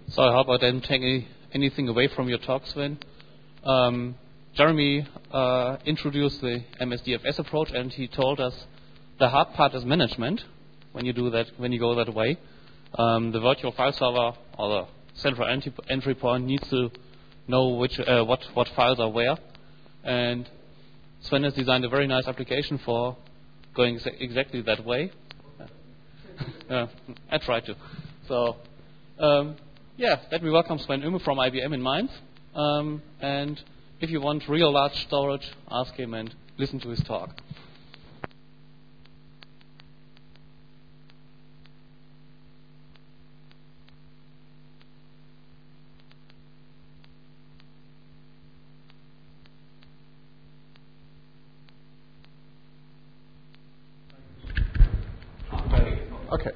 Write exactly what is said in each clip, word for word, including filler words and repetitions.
So I hope I didn't take any, anything away from your talk, Sven. Um, Jeremy uh, introduced the M S D F S approach, and he told us the hard part is management. When you do that, when you go that way, um, the virtual file server or the central entry, entry point needs to know which uh, what what files are where. And Sven has designed a very nice application for going exa exactly that way. uh, I tried to. So. Um, Yeah, let me welcome Sven Oehme from I B M in Mainz. Um, and if you want real large storage, ask him and listen to his talk. Okay.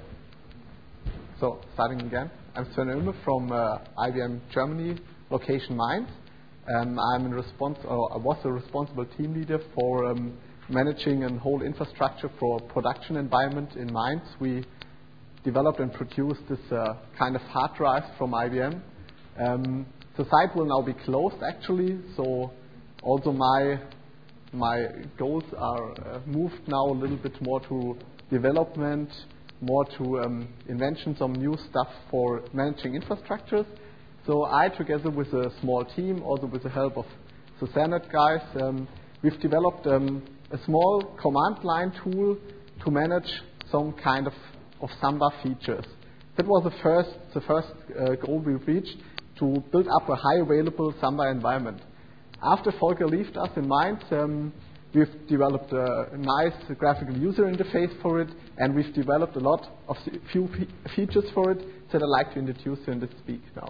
So, starting again. I'm Sven Oehme from uh, I B M Germany, location Mainz. Um, I'm in respons or I was a responsible team leader for um, managing a whole infrastructure for production environment in Mainz. We developed and produced this uh, kind of hard drive from I B M. Um, the site will now be closed actually, so also my my goals are uh, moved now a little bit more to development, more to um, invention, some new stuff for managing infrastructures. So I, together with a small team, also with the help of Susanet guys, um, we've developed um, a small command line tool to manage some kind of, of Samba features. That was the first, the first uh, goal we reached, to build up a high available Samba environment. After Volker left us in Mainz, um, we've developed a nice graphical user interface for it, and we've developed a lot of few fe features for it that I'd like to introduce you in this speak now.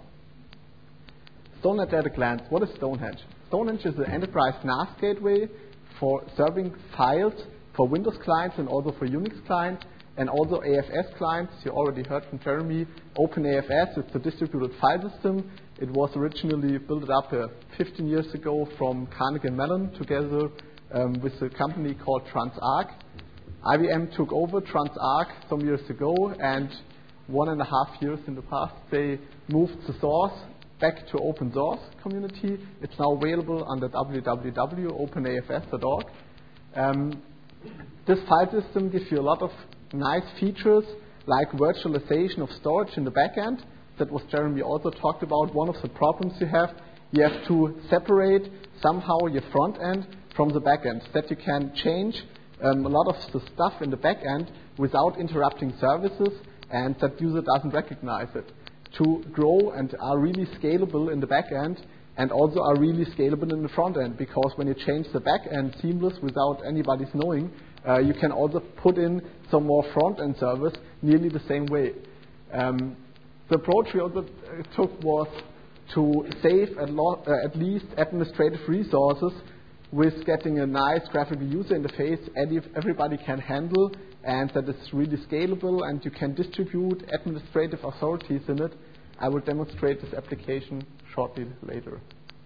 StoneHenge at a glance. What is StoneHenge? StoneHenge is an enterprise N A S gateway for serving files for Windows clients and also for Unix clients, and also A F S clients. You already heard from Jeremy. OpenAFS, it's a distributed file system. It was originally built up uh, fifteen years ago from Carnegie Mellon together um, with a company called TransArc. I B M took over TransArc some years ago, and one and a half years in the past, they moved the source back to open source community. It's now available under w w w dot open A F S dot org. Um, this file system gives you a lot of nice features like virtualization of storage in the backend. That was Jeremy also talked about. One of the problems you have, you have to separate somehow your front end from the back end, that you can change um, a lot of the stuff in the back end without interrupting services, and that user doesn't recognize it. To grow and are really scalable in the back end, and also are really scalable in the front end, because when you change the back end seamless without anybody's knowing, uh, you can also put in some more front end service nearly the same way. Um, the approach we also uh, took was to save at, lo uh, at least administrative resources with getting a nice graphical user interface everybody can handle, and that it's really scalable and you can distribute administrative authorities in it. I will demonstrate this application shortly later.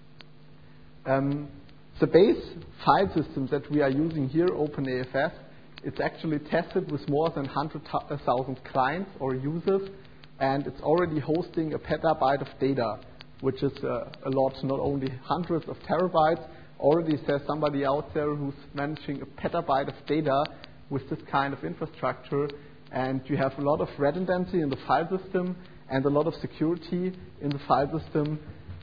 Um, the base file system that we are using here, OpenAFS, it's actually tested with more than one hundred thousand clients or users, and it's already hosting a petabyte of data, which is uh, a lot, not only hundreds of terabytes. Already there's somebody out there who's managing a petabyte of data with this kind of infrastructure, and you have a lot of redundancy in the file system and a lot of security in the file system,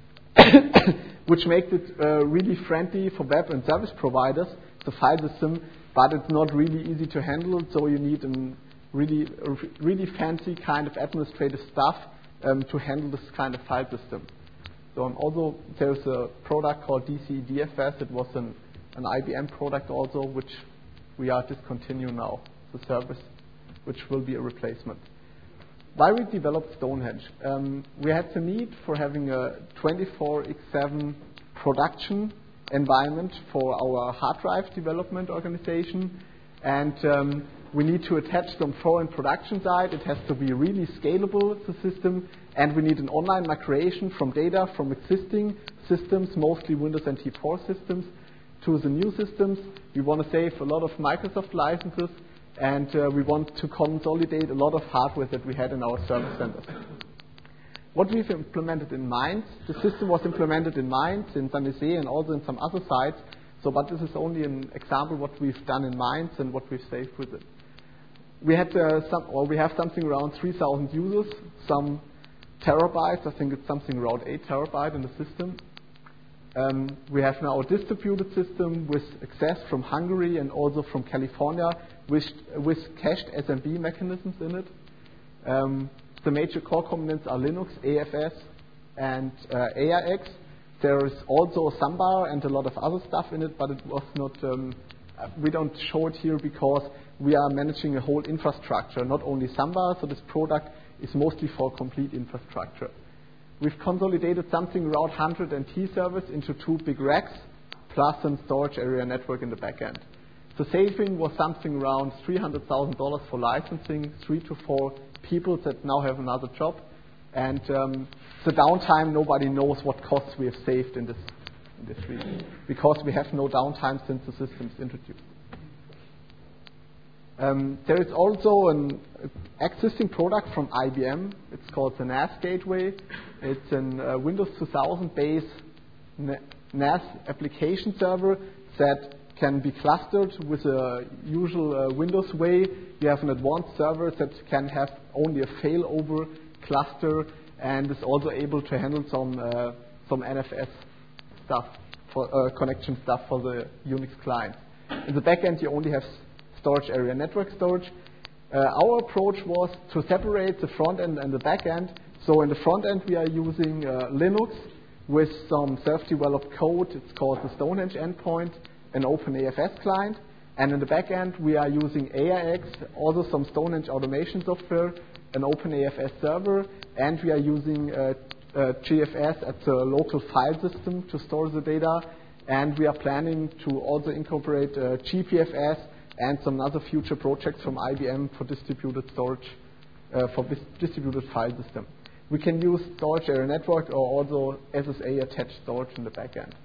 which makes it uh, really friendly for web and service providers, the file system, but it's not really easy to handle, so you need a really, a really fancy kind of administrative stuff um, to handle this kind of file system. So um, also there's a product called D C D F S. It was an, an I B M product also, which we are discontinuing now, the service, which will be a replacement. Why we developed StoneHenge? Um, we had the need for having a twenty-four by seven production environment for our hard drive development organization, and um, we need to attach some foreign production side. It has to be really scalable, the system, and we need an online migration from data from existing systems, mostly Windows N T four systems, to the new systems. We want to save a lot of Microsoft licenses, and uh, we want to consolidate a lot of hardware that we had in our service centers. what we've implemented in Mainz, the system was implemented in Mainz, in San Jose, and also in some other sites. So, but this is only an example of what we've done in Mainz and what we've saved with it. We had uh, some, or we have something around three thousand users, some terabytes. I think it's something around eight terabytes in the system. Um, we have now a distributed system with access from Hungary and also from California, with, with cached S M B mechanisms in it. Um, the major core components are Linux, A F S, and uh, A I X. There is also Samba and a lot of other stuff in it, but it was not. Um, we don't show it here because we are managing a whole infrastructure, not only Samba. So this product is mostly for complete infrastructure. We've consolidated something around one hundred N T servers into two big racks, plus some storage area network in the back end. The saving was something around three hundred thousand dollars for licensing, three to four people that now have another job. And um, the downtime, nobody knows what costs we have saved in this, in this region, because we have no downtime since the system is introduced. Um, there is also an existing product from I B M. It's called the N A S Gateway. It's a uh, Windows two thousand based N A S application server that can be clustered with a usual uh, Windows way. You have an advanced server that can have only a failover cluster and is also able to handle some uh, some N F S stuff, for uh, connection stuff for the Unix client. In the back end, you only have storage area network storage. Uh, our approach was to separate the front end and the back end. So in the front end, we are using uh, Linux with some self-developed code. It's called the Stonehenge endpoint, an OpenAFS client. And in the back end, we are using A I X, also some Stonehenge automation software, an OpenAFS server, and we are using uh, uh, G F S as a local file system to store the data. And we are planning to also incorporate uh, G P F S and some other future projects from I B M for distributed storage, uh, for this distributed file system. We can use storage area network or also S S A attached storage in the back end.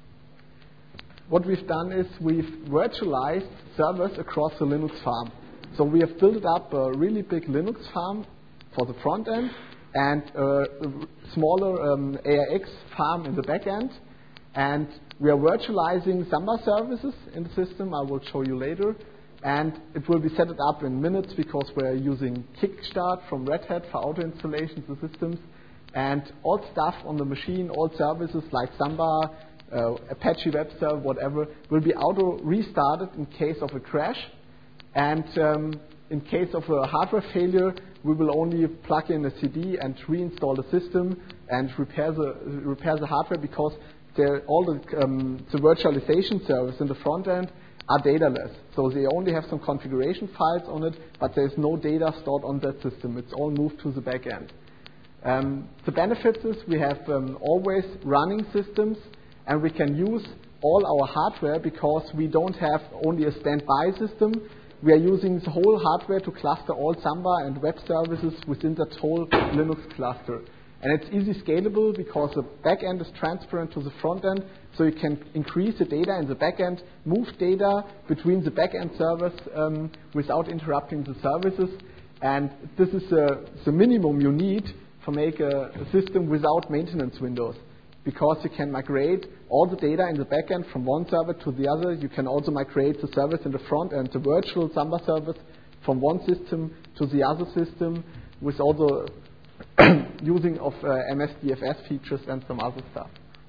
What we've done is we've virtualized servers across the Linux farm. So we have built up a really big Linux farm for the front end and a smaller um, A I X farm in the back end. And we are virtualizing Samba services in the system. I will show you later. And it will be set up in minutes because we're using Kickstart from Red Hat for auto installations of systems. And all stuff on the machine, all services like Samba, uh, Apache Web Server, whatever, will be auto restarted in case of a crash. And um, in case of a hardware failure, we will only plug in a C D and reinstall the system and repair the, repair the hardware because all the, um, the virtualization service in the front end are dataless. So they only have some configuration files on it, but there's no data stored on that system. It's all moved to the back end. Um, the benefits is we have um, always running systems, and we can use all our hardware because we don't have only a standby system. We are using the whole hardware to cluster all Samba and web services within that whole Linux cluster. And it's easy scalable because the back end is transparent to the front end, so you can increase the data in the back end, move data between the back end servers um, without interrupting the services. And this is uh, the minimum you need to make a, a system without maintenance windows, because you can migrate all the data in the back end from one server to the other. You can also migrate the service in the front end, the virtual Samba service, from one system to the other system with all the using of uh, M S D F S features and some other stuff.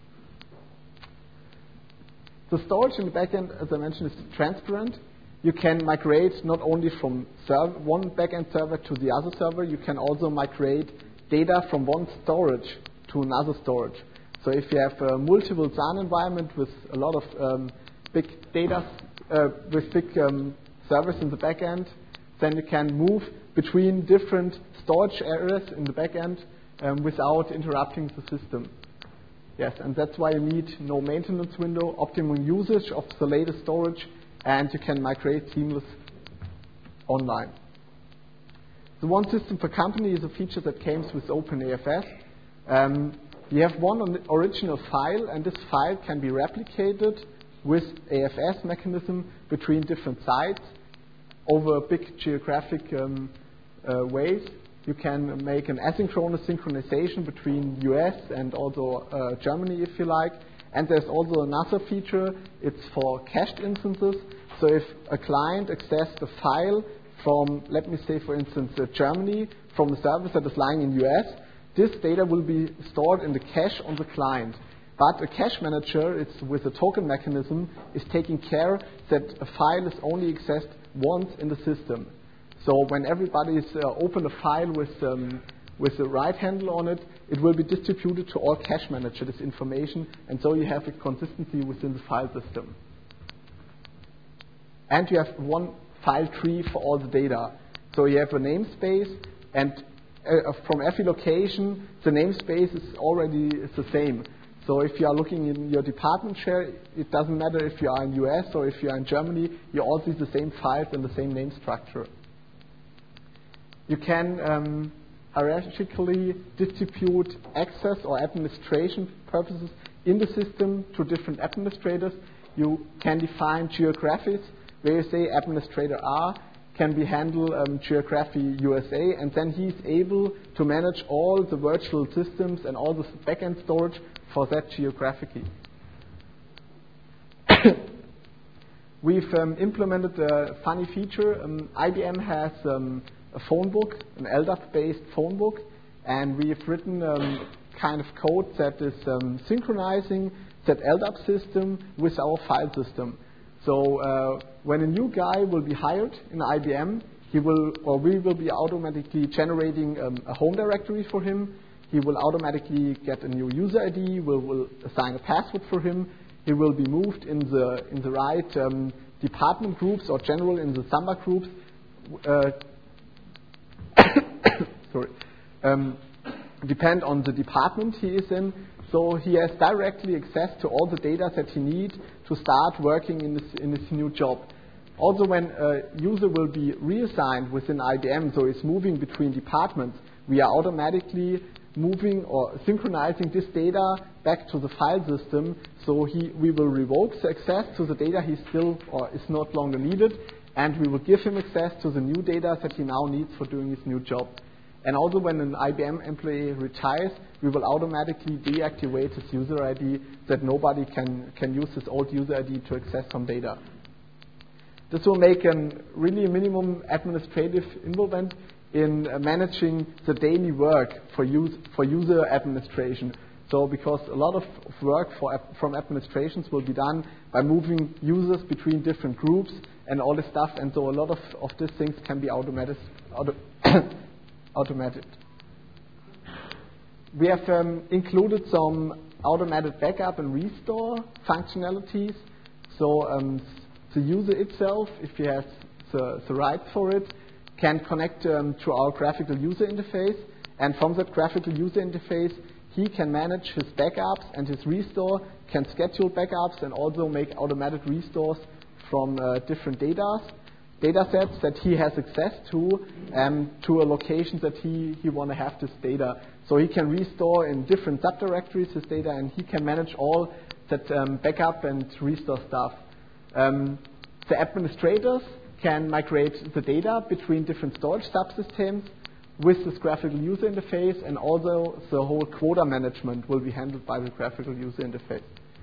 The storage in the backend, as I mentioned, is transparent. You can migrate not only from serv- one backend server to the other server, you can also migrate data from one storage to another storage. So if you have a multiple S A N environment with a lot of um, big data, uh, with big um, servers in the backend, then you can move between different storage areas in the back end um, without interrupting the system. Yes, and that's why you need no maintenance window, optimum usage of the latest storage, and you can migrate seamless online. The one system per company is a feature that comes with OpenAFS. Um, you have one original file, and this file can be replicated with A F S mechanism between different sites over big geographic um, uh, ways. You can make an asynchronous synchronization between U S and also uh, Germany, if you like. And there's also another feature. It's for cached instances. So if a client accessed a file from, let me say, for instance, uh, Germany, from a service that is lying in U S, this data will be stored in the cache on the client. But a cache manager, it's with a token mechanism, is taking care that a file is only accessed once in the system. So when everybody is uh, open a file with um, with the right handle on it, it will be distributed to all cache manager, this information, and so you have a consistency within the file system. And you have one file tree for all the data. So you have a namespace, and uh, from every location, the namespace is already is the same. So if you are looking in your department share, it doesn't matter if you are in U S or if you are in Germany, you all see the same files and the same name structure. You can um, hierarchically distribute access or administration purposes in the system to different administrators. You can define geographies where you say administrator R can be handle um, geography U S A, and then he's able to manage all the virtual systems and all the backend storage for that geography. We've um, implemented a funny feature. Um, I B M has um, a phone book, an L D A P-based phone book, and we've written um, kind of code that is um, synchronizing that L D A P system with our file system. So uh, when a new guy will be hired in I B M, he will, or we will be automatically generating um, a home directory for him. He will automatically get a new user I D. We'll, we'll assign a password for him. He will be moved in the in the right um, department groups or general in the Samba groups. Uh, sorry, um, depend on the department he is in. So he has directly access to all the data that he needs to start working in this in this new job. Also, when a user will be reassigned within I B M, so it's moving between departments, we are automatically moving or synchronizing this data back to the file system. So he, we will revoke the access to the data he still or is not longer needed, and we will give him access to the new data that he now needs for doing his new job. And also, when an I B M employee retires, we will automatically deactivate his user I D that nobody can, can use his old user I D to access some data. This will make a really minimum administrative involvement in uh, managing the daily work for, use, for user administration. So because a lot of work for, from administrations will be done by moving users between different groups and all this stuff, and so a lot of, of these things can be automated. Auto automated. We have um, included some automated backup and restore functionalities. So um, the user itself, if he has the, the rights for it, can connect um, to our graphical user interface, and from that graphical user interface he can manage his backups and his restore, can schedule backups and also make automatic restores from uh, different data, data sets that he has access to, um, to a location that he, he want to have this data. So he can restore in different subdirectories his data, and he can manage all that um, backup and restore stuff. Um, the administrators can migrate the data between different storage subsystems with this graphical user interface, and also the whole quota management will be handled by the graphical user interface.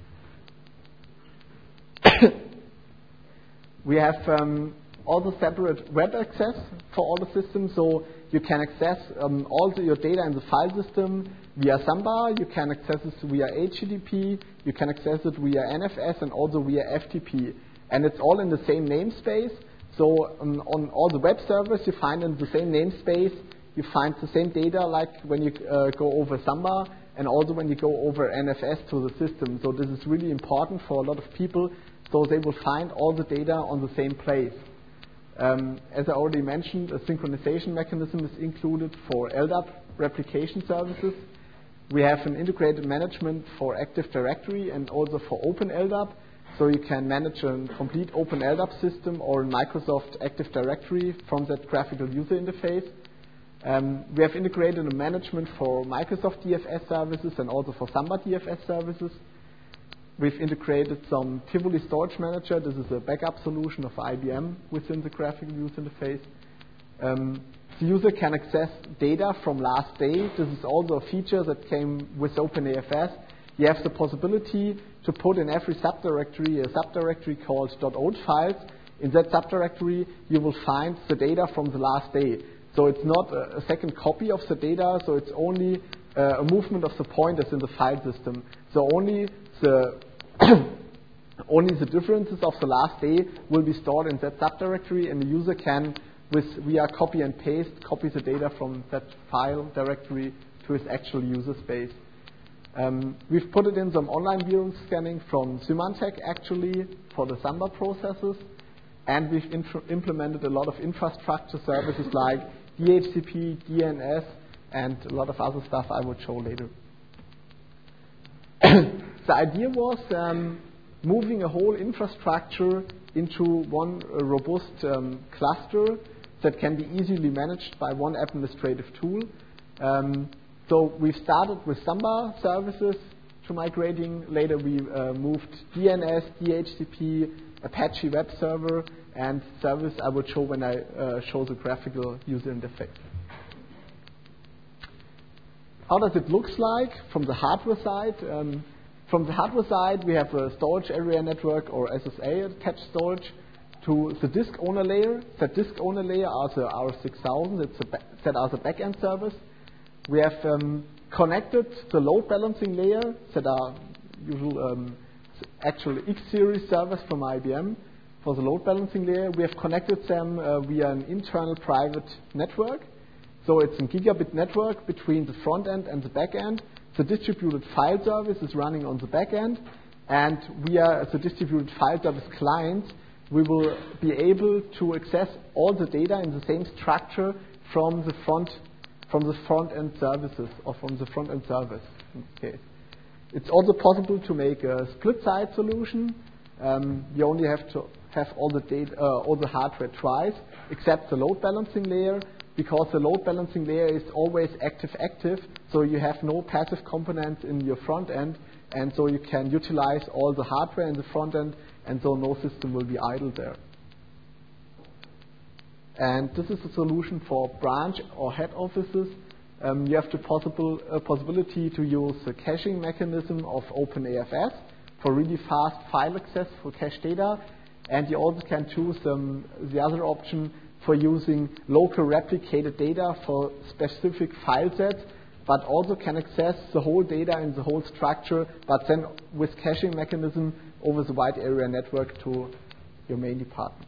We have um, also separate web access for all the systems, so you can access um, all the, your data in the file system via Samba, you can access it via H T T P, you can access it via N F S and also via F T P. And it's all in the same namespace. So um, on all the web servers you find in the same namespace, you find the same data like when you uh, go over Samba, and also when you go over N F S to the system. So this is really important for a lot of people, so they will find all the data on the same place. Um, as I already mentioned, a synchronization mechanism is included for L D A P replication services. We have an integrated management for Active Directory and also for Open L D A P. So you can manage a complete Open L D A P system or a Microsoft Active Directory from that graphical user interface. Um, we have integrated a management for Microsoft D F S services and also for Samba D F S services. We've integrated some Tivoli Storage Manager. This is a backup solution of I B M within the graphical user interface. Um, the user can access data from last day. This is also a feature that came with OpenAFS. You have the possibility to put in every subdirectory a subdirectory called .old files. In that subdirectory, you will find the data from the last day. So it's not a, a second copy of the data, so it's only uh, a movement of the pointers in the file system. So only the only the differences of the last day will be stored in that subdirectory, and the user can, with via copy and paste, copy the data from that file directory to his actual user space. Um, we've put it in some online view scanning from Symantec actually for the Samba processes, and we've implemented a lot of infrastructure services like D H C P, D N S, and a lot of other stuff I will show later. The idea was um, moving a whole infrastructure into one uh, robust um, cluster that can be easily managed by one administrative tool. Um, so we started with Samba services to migrating. Later we uh, moved D N S, D H C P, Apache Web Server, and service I will show when I uh, show the graphical user interface. How does it look like from the hardware side? Um, from the hardware side, we have a storage area network or S S A attached storage to the disk owner layer. That disk owner layer are the R six thousand. It's a that are the backend service. We have um, connected the load balancing layer that are usual um, actual X series servers from I B M for the load balancing layer. We have connected them uh, via an internal private network. So it's a gigabit network between the front end and the back end. The distributed file service is running on the back end, and via the distributed file service client, we will be able to access all the data in the same structure from the front from the front end services or from the front end service in this case. It's also possible to make a split site solution. Um, you only have to have all the data, uh, all the hardware twice, except the load balancing layer, because the load balancing layer is always active-active, so you have no passive components in your front end, and so you can utilize all the hardware in the front end, and so no system will be idle there. And this is a solution for branch or head offices. Um, you have the possible uh, possibility to use the caching mechanism of OpenAFS for really fast file access for cache data, and you also can choose um, the other option for using local replicated data for specific file sets, but also can access the whole data in the whole structure, but then with caching mechanism over the wide area network to your main department.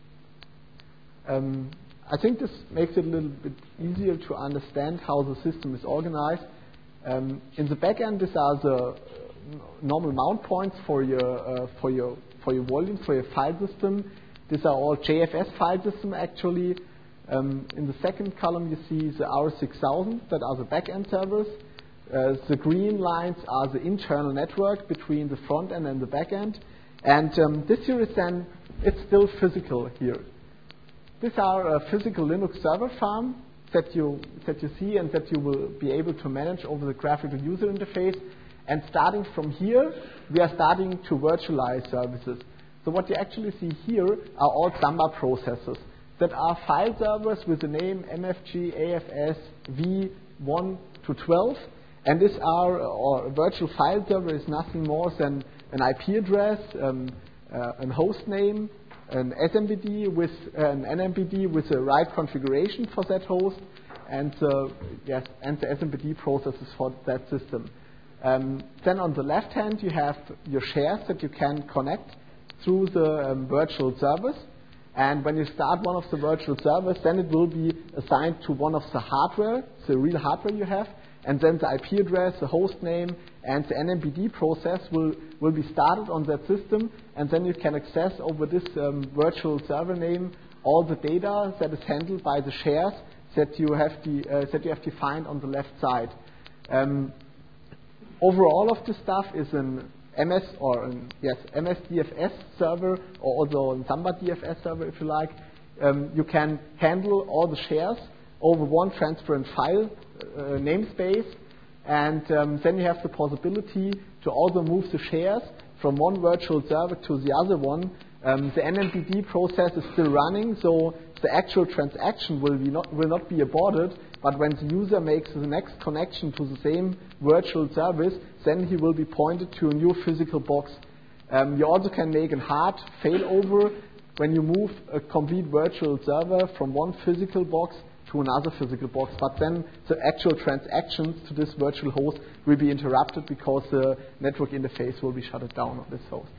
Um, I think this makes it a little bit easier to understand how the system is organized. Um, in the back end, these are the normal mount points for your uh, for your for your volume, for your file system. These are all J F S file system actually. Um, in the second column, you see the R six thousand that are the back end servers. Uh, the green lines are the internal network between the front end and the back end. And um, this here is then it's still physical here. These are a physical Linux server farm that you that you see and that you will be able to manage over the graphical user interface. And starting from here, we are starting to virtualize services. So what you actually see here are all Samba processes that are file servers with the name M F G A F S v one to twelve. And this are, or a virtual file server is nothing more than an I P address, um, uh, a host name, an S M B D with uh, an N M B D with the right configuration for that host, and uh, yes, and the S M B D processes for that system. Um, then on the left hand, you have your shares that you can connect through the um, virtual servers. And when you start one of the virtual servers, then it will be assigned to one of the hardware, the real hardware you have. And then the I P address, the host name, and the N M B D process will, will be started on that system. And then you can access over this um, virtual server name all the data that is handled by the shares that you have, the, uh, that you have defined on the left side. Um, overall of this stuff is an M S or an, yes, M S D F S server, or also a Samba D F S server if you like. Um, you can handle all the shares over one transparent file uh, namespace, and um, then you have the possibility to also move the shares from one virtual server to the other one. Um, the N M B D process is still running, so the actual transaction will, be not, will not be aborted, but when the user makes the next connection to the same virtual service, then he will be pointed to a new physical box. Um, you also can make a hard failover when you move a complete virtual server from one physical box to another physical box, but then the actual transactions to this virtual host will be interrupted because the network interface will be shut down on this host.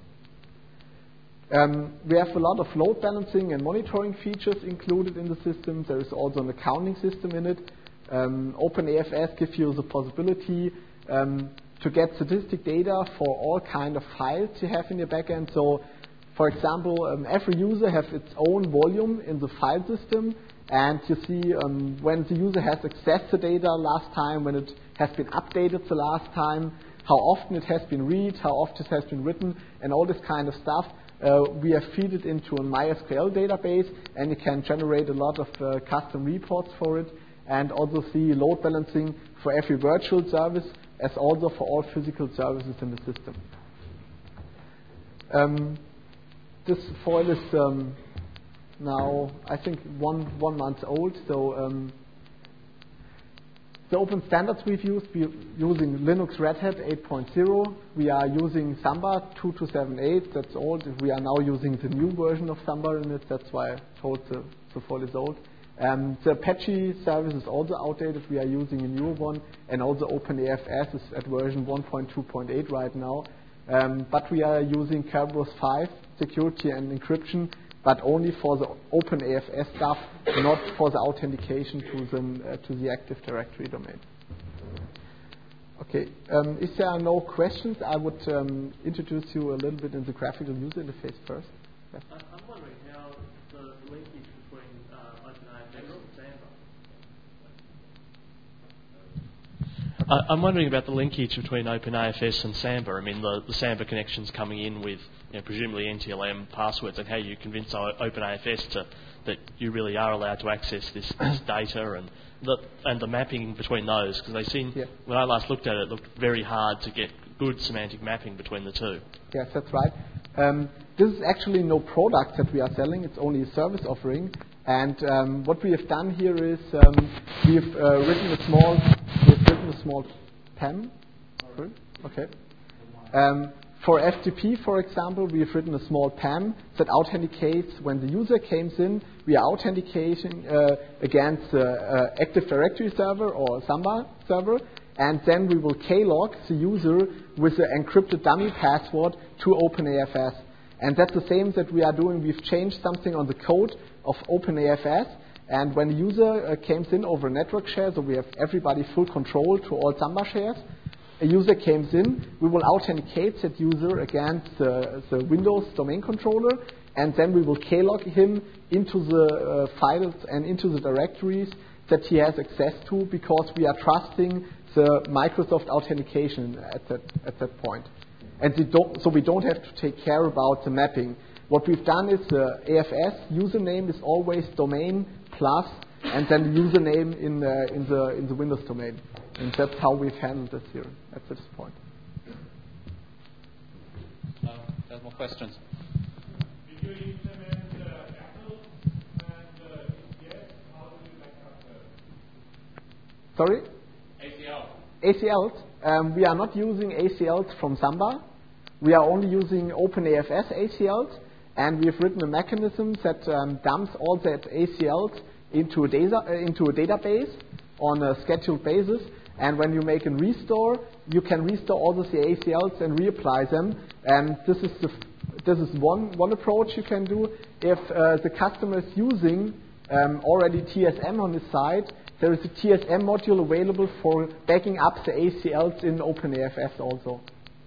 Um, we have a lot of load balancing and monitoring features included in the system. There is also an accounting system in it. Um, OpenAFS gives you the possibility um, to get statistic data for all kind of files you have in your backend. So, for example, um, every user has its own volume in the file system, and you see um, when the user has accessed the data last time, when it has been updated the last time, how often it has been read, how often it has been written, and all this kind of stuff. Uh, we have fed it into a MySQL database, and you can generate a lot of uh, custom reports for it, and also see load balancing for every virtual service, as also for all physical services in the system. Um, this foil is um, now, I think, one one month old. So um, the open standards we've used, we're using Linux Red Hat eight point oh. We are using Samba two two seven eight. That's old. We are now using the new version of Samba in it. That's why I told the, the foil is old. Um, the Apache service is also outdated. We are using a newer one, and also OpenAFS is at version one point two point eight right now. Um, but we are using Kerberos five security and encryption, but only for the OpenAFS stuff, not for the authentication to the, uh, to the Active Directory domain. Okay, um, if there are no questions, I would um, introduce you a little bit in the graphical user interface first. Yes. I'm wondering how the linkage between uh, OpenAFS and Samba. Uh, I'm wondering about the linkage between OpenAFS and Samba. I mean, the, the Samba connections coming in with, you know, presumably N T L M passwords, and how you convince OpenAFS to, that you really are allowed to access this, this data, and the, and the mapping between those, because they seem, yeah. when I last looked at it, it looked very hard to get good semantic mapping between the two. Yes, that's right. Um, this is actually no product that we are selling. It's only a service offering. And um, what we have done here is um, we've uh, written a small, we've written a small P A M. Okay. Um, for F T P, for example, we've written a small P A M that authenticates when the user comes in. We are authenticating uh, against the uh, Active Directory server or Samba server, and then we will keylog the user with the encrypted dummy password to OpenAFS. And that's the same that we are doing. We've changed something on the code of OpenAFS, and when the user uh, comes in over a network share, so we have everybody full control to all Samba shares, a user comes in, we will authenticate that user against uh, the Windows domain controller, and then we will keylog him into the uh, files and into the directories that he has access to, because we are trusting the Microsoft authentication at that, at that point. And we don't, so we don't have to take care about the mapping. What we've done is the A F S username is always domain plus, and then the username in the, in the, in the Windows domain. And that's how we've handled this here at this point. Uh, there's more questions. Did you implement uh, Apple and uh, yes, how do you back up the... Sorry? A C L. A C Ls. Um, we are not using A C Ls from Samba. We are only using OpenAFS A C Ls, and we've written a mechanism that um, dumps all that A C Ls into a, data, uh, into a database on a scheduled basis. And when you make a restore, you can restore all the A C Ls and reapply them. And this is the, this is one one approach you can do. If uh, the customer is using um, already T S M on his side, there is a T S M module available for backing up the A C Ls in OpenAFS also.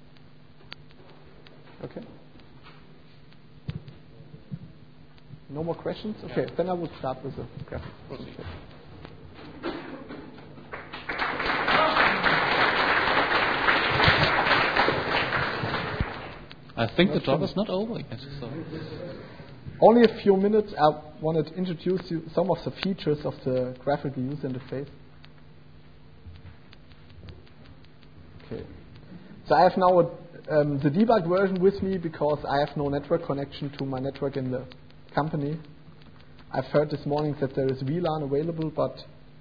Okay. No more questions? Okay, yeah. Then I will start with the graphic. I think the talk is not over yet. So. Only a few minutes. I wanted to introduce you some of the features of the graphical user interface. Okay. So I have now a, um, the debug version with me because I have no network connection to my network in the company. I've heard this morning that there is V LAN available, but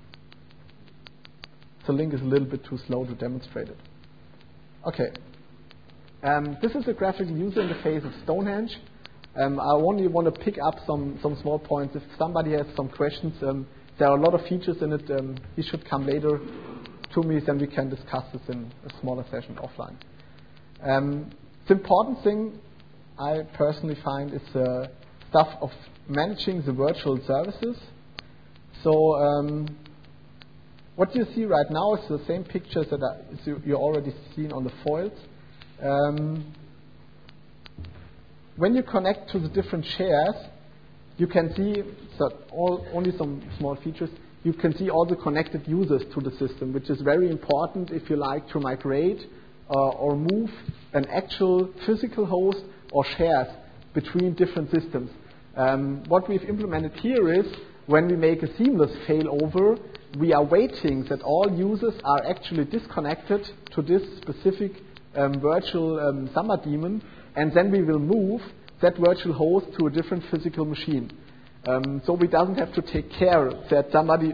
the link is a little bit too slow to demonstrate it. Okay. Um, this is the graphical user interface of Stonehenge. Um, I only want to pick up some, some small points. If somebody has some questions, um, there are a lot of features in it. Um, he should come later to me, then we can discuss this in a smaller session offline. Um, the important thing I personally find is uh, stuff of managing the virtual services. So um, what you see right now is the same pictures that are, you, you already seen on the foils. Um, when you connect to the different shares, you can see so all, only some small features. You can see all the connected users to the system, which is very important if you like to migrate uh, or move an actual physical host or shares between different systems. Um, what we've implemented here is when we make a seamless failover, we are waiting that all users are actually disconnected to this specific um, virtual um, Samba daemon, and then we will move that virtual host to a different physical machine. Um, so we doesn't have to take care that somebody,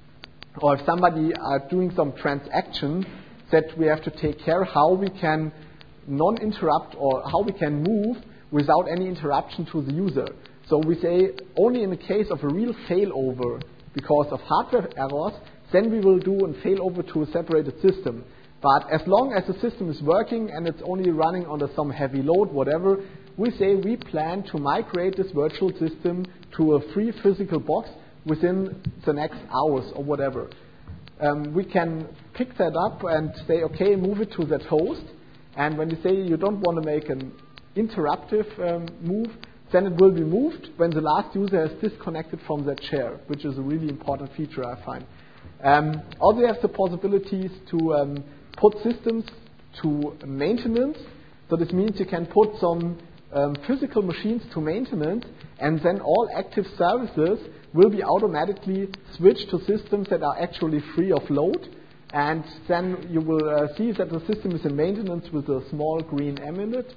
or if somebody are doing some transaction, that we have to take care how we can non-interrupt or how we can move without any interruption to the user. So we say only in the case of a real failover because of hardware errors, then we will do a failover to a separated system. But as long as the system is working and it's only running under some heavy load, whatever, we say we plan to migrate this virtual system to a free physical box within the next hours or whatever. Um, we can pick that up and say, okay, move it to that host. And when you say you don't want to make an interruptive um, move, then it will be moved when the last user has disconnected from that share, which is a really important feature, I find. Um, also, you have the possibilities to um, put systems to maintenance. So this means you can put some um, physical machines to maintenance, and then all active services will be automatically switched to systems that are actually free of load. And then you will uh, see that the system is in maintenance with a small green M in it.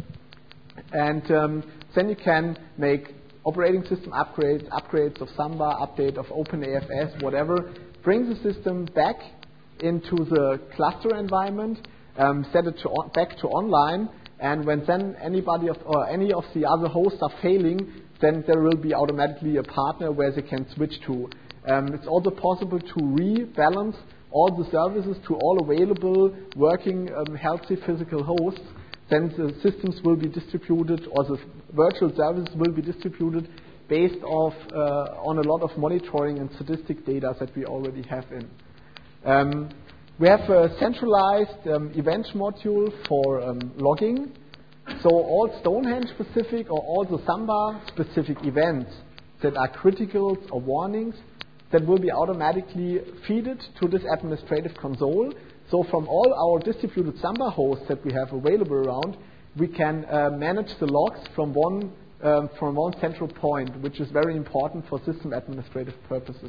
And um, then you can make operating system upgrades, upgrades of Samba, update of OpenAFS, whatever. Bring the system back into the cluster environment, um, set it to on, back to online, and when then anybody of, or any of the other hosts are failing, then there will be automatically a partner where they can switch to. Um, it's also possible to rebalance all the services to all available working um, healthy physical hosts. Then the systems will be distributed, or the virtual services will be distributed based off, uh, on a lot of monitoring and statistic data that we already have in. Um, we have a centralized um, event module for um, logging. So all Stonehenge specific or all the Samba specific events that are criticals or warnings that will be automatically feeded to this administrative console. So from all our distributed Samba hosts that we have available around, we can uh, manage the logs from one, um, from one central point, which is very important for system administrative purposes.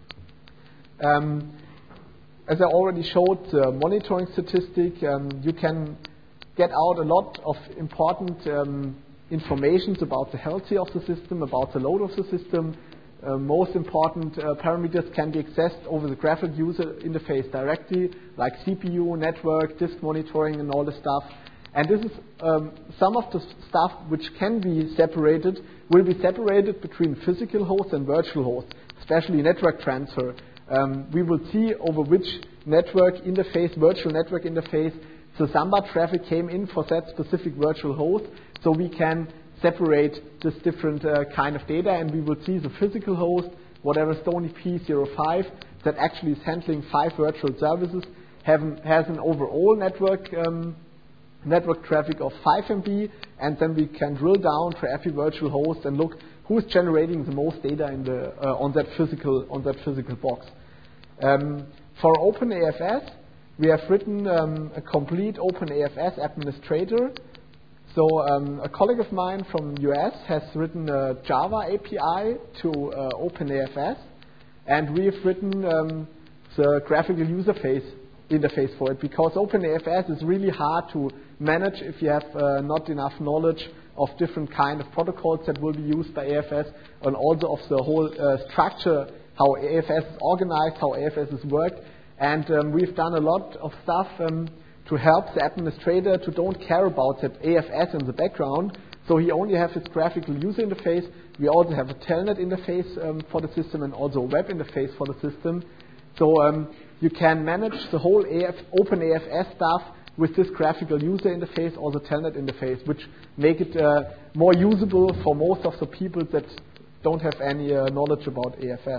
Um, as I already showed the monitoring statistic, um, you can get out a lot of important um, information about the health of the system, about the load of the system. Uh, most important uh, parameters can be accessed over the graphical user interface directly, like C P U, network, disk monitoring, and all the stuff. And this is um, some of the stuff which can be separated, will be separated between physical hosts and virtual hosts, especially network transfer. Um, we will see over which network interface, virtual network interface, the Samba traffic came in for that specific virtual host, so we can separate this different uh, kind of data, and we will see the physical host, whatever Stony P zero five, that actually is handling five virtual services, have, has an overall network um, network traffic of five M B, and then we can drill down for every virtual host and look who is generating the most data in the uh, on that physical on that physical box. Um, for OpenAFS, we have written um, a complete OpenAFS administrator. So um, a colleague of mine from U S has written a Java A P I to uh, OpenAFS, and we've written um, the graphical user face interface for it, because OpenAFS is really hard to manage if you have uh, not enough knowledge of different kind of protocols that will be used by A F S, and also of the whole uh, structure, how A F S is organized, how A F S is worked. And um, we've done a lot of stuff um, to help the administrator to don't care about that A F S in the background. So he only has his graphical user interface. We also have a telnet interface um, for the system and also a web interface for the system. So um, you can manage the whole A F, open A F S stuff with this graphical user interface or the telnet interface, which make it uh, more usable for most of the people that don't have any uh, knowledge about A F S.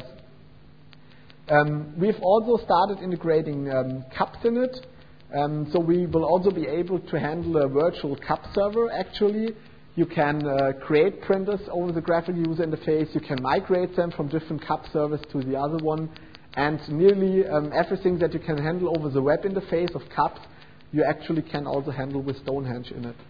Um, we've also started integrating um, C U Ps in it. Um, so we will also be able to handle a virtual C U P server actually. You can uh, create printers over the graphical user interface. You can migrate them from different C U P servers to the other one. And nearly um, everything that you can handle over the web interface of C U Ps, you actually can also handle with Stonehenge in it.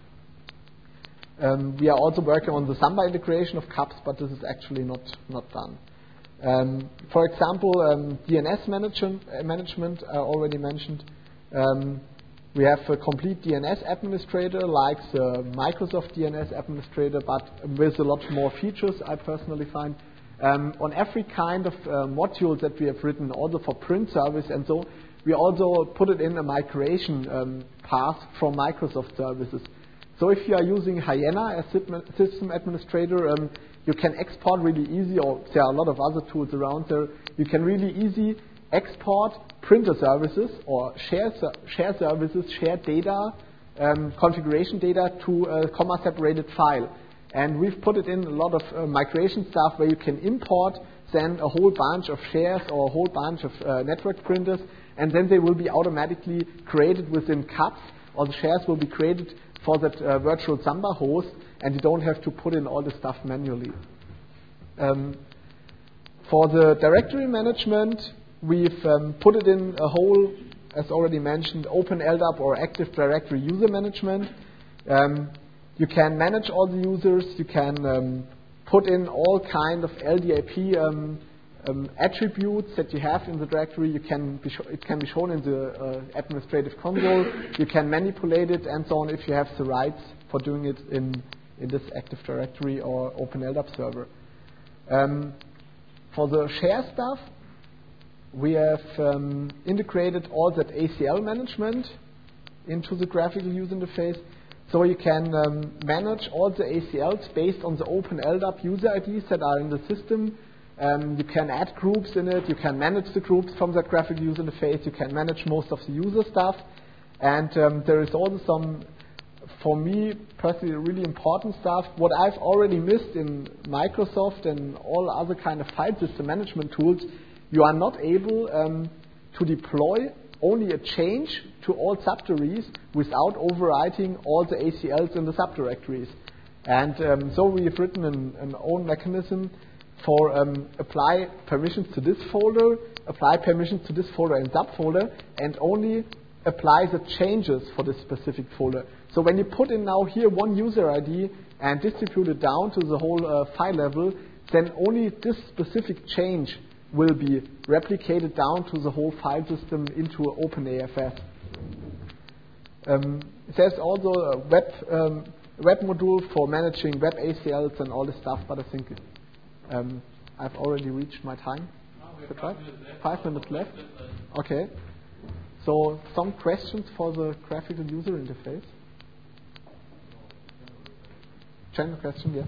Um, we are also working on the Samba integration of C U Ps, but this is actually not, not done. Um, for example, um, D N S management, uh, management I already mentioned. Um, we have a complete D N S administrator like the Microsoft D N S administrator, but with a lot more features, I personally find. Um, on every kind of uh, module that we have written, also for print service and so, we also put it in a migration um, path from Microsoft services. So if you are using Hyena as system administrator, um, you can export really easy, or there are a lot of other tools around there, you can really easy export printer services or share, share services, share data, um, configuration data to a comma-separated file. And we've put it in a lot of uh, migration stuff where you can import then a whole bunch of shares or a whole bunch of uh, network printers, and then they will be automatically created within C U Ps, or the shares will be created for that uh, virtual Samba host, and you don't have to put in all the stuff manually. Um, for the directory management, we've um, put it in a whole, as already mentioned, Open L D A P or Active Directory User Management. Um, you can manage all the users, you can um, put in all kind of L D A P um, um, attributes that you have in the directory. You can be it can be shown in the uh, administrative console. You can manipulate it and so on if you have the rights for doing it in, in this Active Directory or Open L D A P server. Um, for the share stuff, we have um, integrated all that A C L management into the graphical user interface. So you can um, manage all the A C Ls based on the Open L D A P user I Ds that are in the system. Um, you can add groups in it. You can manage the groups from that graphical user interface. You can manage most of the user stuff. And um, there is also some, for me personally, really important stuff. What I've already missed in Microsoft and all other kind of file system management tools, you are not able um, to deploy only a change to all subdirectories without overwriting all the A C Ls in the subdirectories. And um, so we've written an, an own mechanism for um, apply permissions to this folder, apply permissions to this folder and subfolder, and only apply the changes for this specific folder. So when you put in now here one user I D and distribute it down to the whole uh, file level, then only this specific change will be replicated down to the whole file system into an open A F S. Um, there's also a web, um, web module for managing web A C Ls and all this stuff, but I think um, I've already reached my time. Is that right? Five minutes left. Okay. So some questions for the graphical user interface? General question, yes.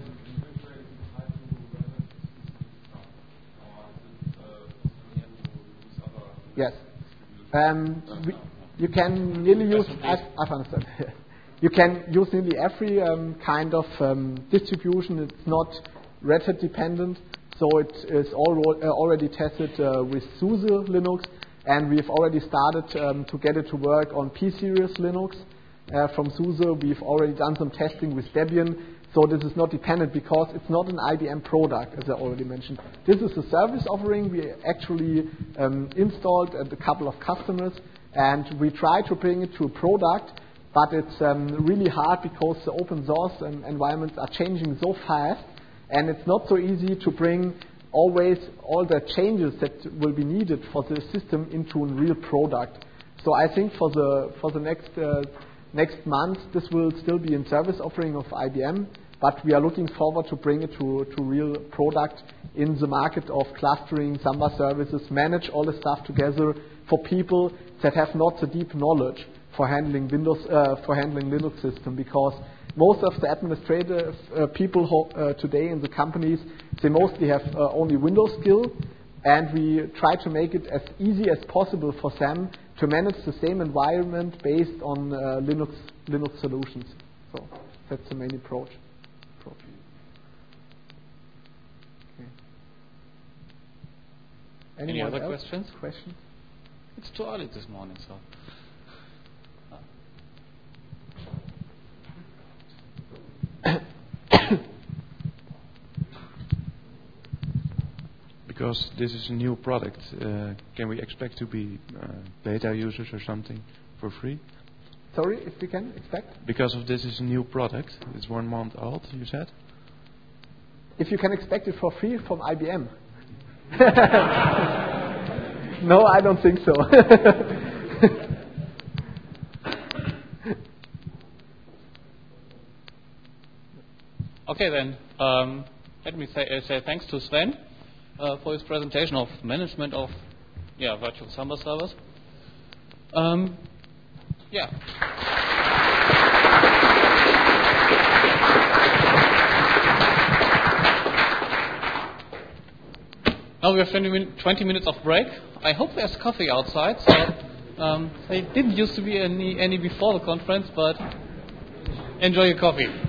Yes. Um, we, you can nearly use, I've, I've understood. You can use nearly every um, kind of um, distribution. It's not Red Hat dependent, so it is all, uh, already tested uh, with SUSE Linux, and we've already started um, to get it to work on P-Series Linux uh, from SUSE. We've already done some testing with Debian. So this is not dependent because it's not an I B M product, as I already mentioned. This is a service offering we actually um, installed at a couple of customers, and we try to bring it to a product, but it's um, really hard because the open source um, environments are changing so fast, and it's not so easy to bring always all the changes that will be needed for the system into a real product. So I think for the for the next uh, next month, this will still be in service offering of I B M, but we are looking forward to bring it to, to real product in the market of clustering Samba services, manage all the stuff together for people that have not the deep knowledge for handling Windows, uh, for handling Linux system, because most of the administrative uh, people ho- uh, today in the companies, they mostly have uh, only Windows skill, and we try to make it as easy as possible for them to manage the same environment based on uh, Linux Linux solutions. So that's the main approach. approach. Okay. Any Anyone other else? questions? Questions? It's too early this morning, so. Because this is a new product, uh, can we expect to be uh, beta users or something for free? Sorry, if we can expect? Because of this is a new product, it's one month old, you said? If you can expect it for free from I B M. No, I don't think so. Okay, then, um, let me say, uh, say thanks to Sven uh, for his presentation of management of yeah, virtual Samba servers. Um, yeah. Now we have twenty, min- twenty minutes of break. I hope there's coffee outside. So um, there didn't used to be any, any before the conference, but enjoy your coffee.